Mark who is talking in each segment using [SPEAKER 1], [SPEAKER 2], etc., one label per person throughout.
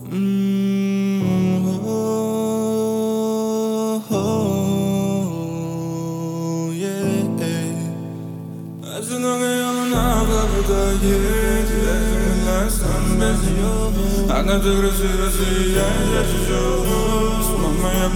[SPEAKER 1] Одинокая луна пропадает, я изумляюсь сам без нее. Одна-то красивая сияет чужой. Мама, я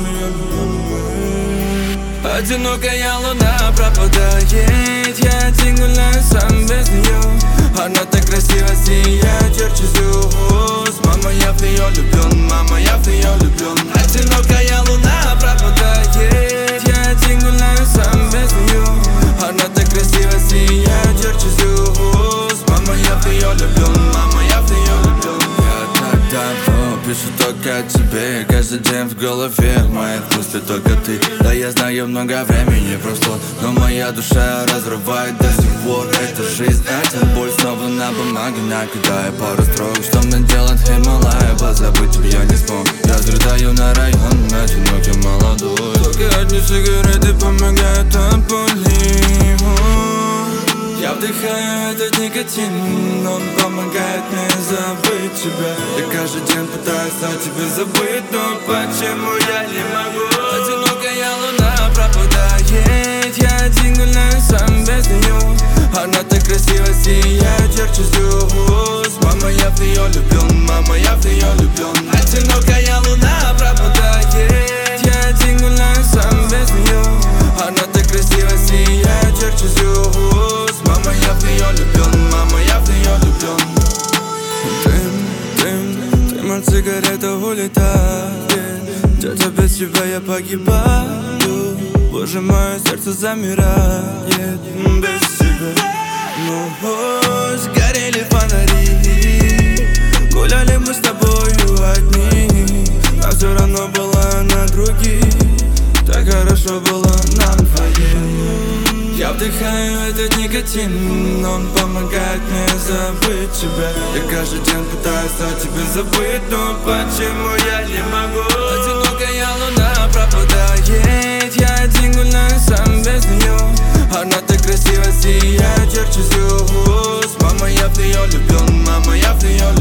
[SPEAKER 1] мне. Одинокая луна пропадает, я один гуляю сам без нее. Она так красиво сияет, ярче звезд. Мама, я в нее влюблен, мама, я в нее влюблен. Одинокая луна пропадает, я один гуляю сам без нее. Она так красиво сияет, ярче звезд. Мама, я в нее влюблен, мама, я в нее влюблен. Я так давно пишу только о тебе, и каждый день в голове моих мыслей только ты. Да, я знаю, много времени прошло, но моя душа разрывает до сих пор. Это жизнь, это боль, снова на бумаге накидаю пару строк. Что мне делать, Хималая, позабыть тебя я не смог. Я взлетаю на район, одинокий молодой. Только одни сигареты помогают от боли. Я вдыхаю этот никотин, он помогает мне забыть тебя. Я каждый день пытаюсь о тебе забыть, но почему я не могу? Одинокая луна пропадает, я один гуляю сам без нее. Она так красиво сияет, ярче звезд. Мама, я в нее влюблен, мама, я в нее влюблен. Одинокая луна пропадает, я один гуляю сам без нее. Она так красиво сияет, ярче звезд. Мама, я в нее влюблен, мама, я в нее влюблен. Дым от сигарета улетает. Тетя, без тебя я погибаю. Боже, мое сердце замирает без тебя. Ну, сгорели фонари. Гуляли мы с тобою одни, но все равно была на других. Так хорошо было нам двоим. Я вдыхаю этот никотин, он помогает мне забыть тебя. Я каждый день пытаюсь о тебе забыть, но почему я не могу? Одинокая луна пропадает, я один гуляю сам без нее. Она так красиво сияет, ярче звезд. Мама, я в нее влюблен, мама, я в нее